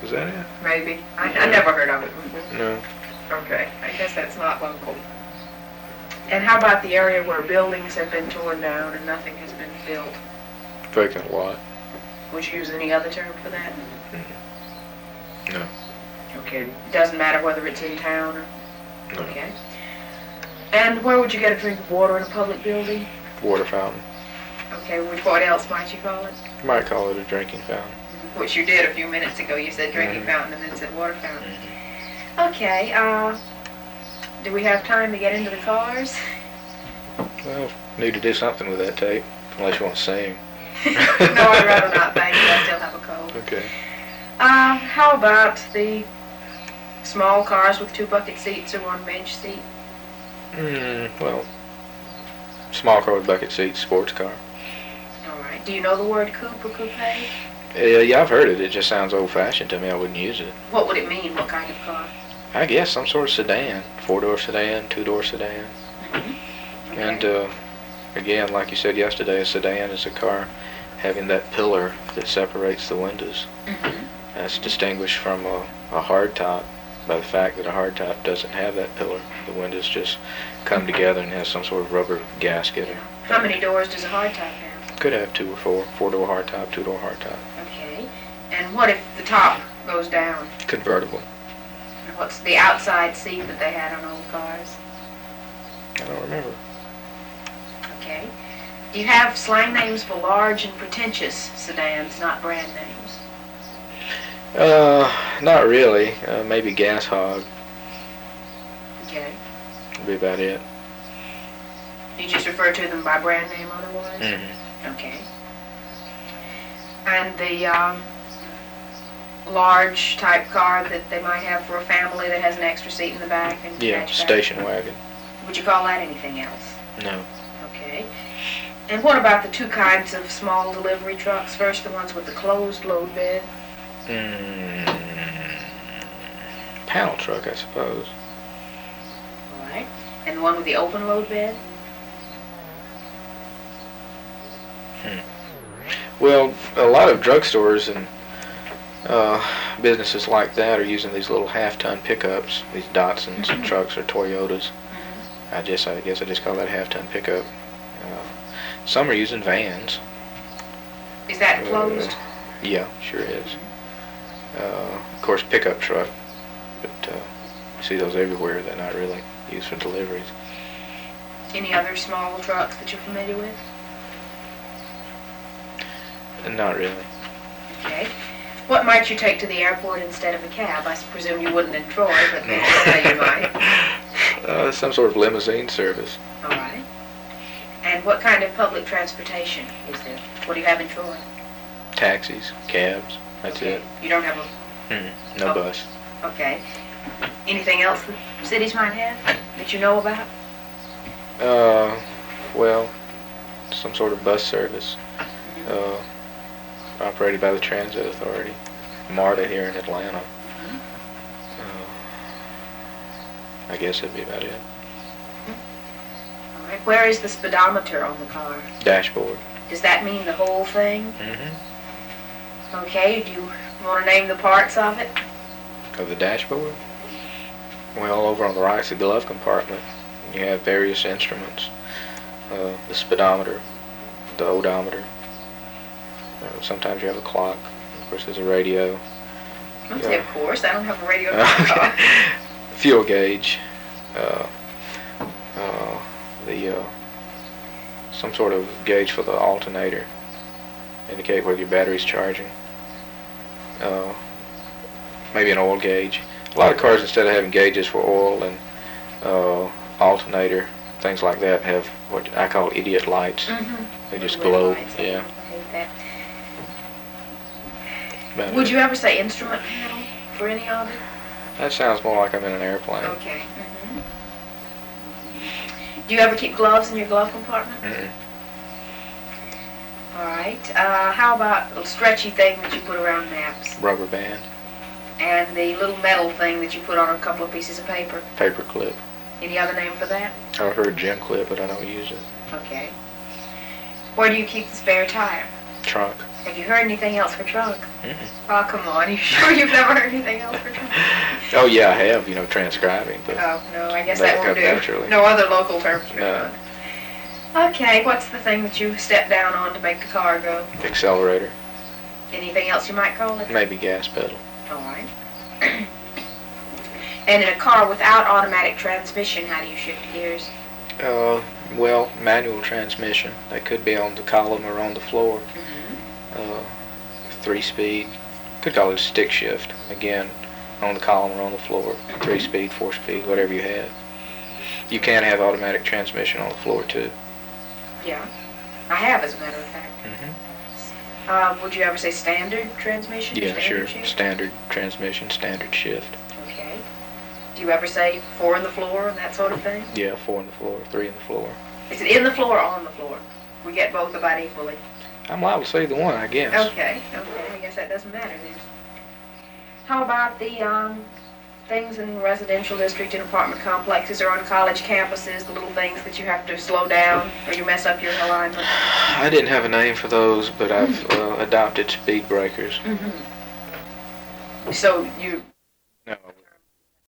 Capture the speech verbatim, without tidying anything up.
Is that it? Maybe. I, I never heard of it before. No. Okay, I guess that's not local. And how about the area where buildings have been torn down and nothing has been built? Vacant lot. Would you use any other term for that? Mm-hmm. No. Okay, doesn't matter whether it's in town or... No. Okay. And where would you get a drink of water in a public building? Water fountain. Okay, which, what else might you call it? You might call it a drinking fountain. Which you did a few minutes ago. You said drinking Mm-hmm. fountain and then said water fountain. Mm-hmm. Okay, uh, do we have time to get into the cars? Well, need to do something with that tape, unless you want to sing. No, I'd rather not, thank you. I still have a cold. Okay. Uh, how about the small cars with two bucket seats or one bench seat? Mm, well, small car with bucket seats, sports car. All right. Do you know the word coupe or coupe? Yeah, yeah, I've heard it. It just sounds old-fashioned to me. I wouldn't use it. What would it mean? What kind of car? I guess some sort of sedan. Four-door sedan, two-door sedan. Mm-hmm. Okay. And, uh, again, like you said yesterday, a sedan is a car having that pillar that separates the windows. Mm-hmm. That's distinguished from a, a hardtop by the fact that a hardtop doesn't have that pillar. The windows just come together and have some sort of rubber gasket. Yeah. How many doors does a hardtop have? Could have two or four. Four-door hardtop, two-door hardtop. Okay. And what if the top goes down? Convertible. What's the outside seat that they had on old cars? I don't remember. Okay. Do you have slang names for large and pretentious sedans, not brand names? Uh, not really. Uh, maybe gas hog Okay. would be about it. You just refer to them by brand name otherwise? Mm-hmm. Okay. And the um, large type car that they might have for a family that has an extra seat in the back and Yeah, hatchback? station wagon. Would you call that anything else? No. Okay. And what about the two kinds of small delivery trucks? First, the ones with the closed load bed. Mm, panel truck, I suppose. All right. And the one with the open load bed? Hmm. Well, a lot of drugstores and uh, businesses like that are using these little half-ton pickups, these Datsuns Mm-hmm. trucks or Toyotas. Mm-hmm. I just, I guess I just call that a half-ton pickup. Uh, some are using vans. Is that closed? Uh, yeah, sure is. Uh, of course, pickup truck, but uh, you see those everywhere. They're not really used for deliveries. Any other small trucks that you're familiar with? Not really. Okay. What might you take to the airport instead of a cab? I presume you wouldn't in Troy, but maybe someday you might. Uh, some sort of limousine service. All right. And what kind of public transportation is there? What do you have in Troy? Taxis, cabs. That's Okay. it. You don't have a... Hmm. No Oh. bus. Okay. Anything else that cities might have that you know about? Uh, well, some sort of bus service. Uh, operated by the Transit Authority. MARTA here in Atlanta. Uh, I guess that'd be about it. All right. Where is the speedometer on the car? Dashboard. Does that mean the whole thing? Mm-hmm. Okay. Do you want to name the parts of it? Of the dashboard? Well, over on the right's the glove compartment. You have various instruments. Uh, the speedometer, the odometer. Uh, sometimes you have a clock. Of course, there's a radio. Don't say Yeah. of course. I don't have a radio in my car. Fuel gauge. Uh, uh, the uh, some sort of gauge for the alternator. Indicate whether your battery's charging. Uh, maybe an oil gauge. A lot of cars, instead of having gauges for oil and uh, alternator, things like that, have what I call idiot lights. Mm-hmm. They just Little glow. lights. I Yeah. hate that. About Would it. you ever say instrument panel for any of it? That sounds more like I'm in an airplane. Okay. Mm-hmm. Do you ever keep gloves in your glove compartment? Mm-mm. All right. Uh, how about the stretchy thing that you put around maps? Rubber band. And the little metal thing that you put on a couple of pieces of paper? Paper clip. Any other name for that? I've heard gym clip, but I don't use it. Okay. Where do you keep the spare tire? Trunk. Have you heard anything else for trunk? Mm-mm. Oh, come on. You sure you've never heard anything else for trunk? Oh, yeah, I have, you know, transcribing, but Oh, no, I guess That'll that won't come do. naturally. No other local terms for No. trunk. Okay, what's the thing that you step down on to make the car go? accelerator, Anything else you might call it? maybe gas pedal. All right. And in a car without automatic transmission, how do you shift gears? Uh, well, manual transmission. They could be on the column or on the floor. Mm-hmm. Uh, three-speed. Could call it a stick shift. Again, on the column or on the floor. Three-speed, four-speed, whatever you have. You can have automatic transmission on the floor too. Yeah, I have, as a matter of fact. Mm-hmm. Uh, would you ever say standard transmission? or Yeah, standard sure. shift? Standard transmission, standard shift. Okay. Do you ever say four in the floor and that sort of thing? Yeah, four on the floor, three on the floor. Is it in the floor or on the floor? We get both about equally. I'm liable to say the one, I guess. Okay, okay, I guess that doesn't matter then. How about the, um, things in residential district and apartment complexes or on college campuses, the little things that you have to slow down or you mess up your alignment? I didn't have a name for those, but I've uh, adopted speed breakers. Mm-hmm. So you, No,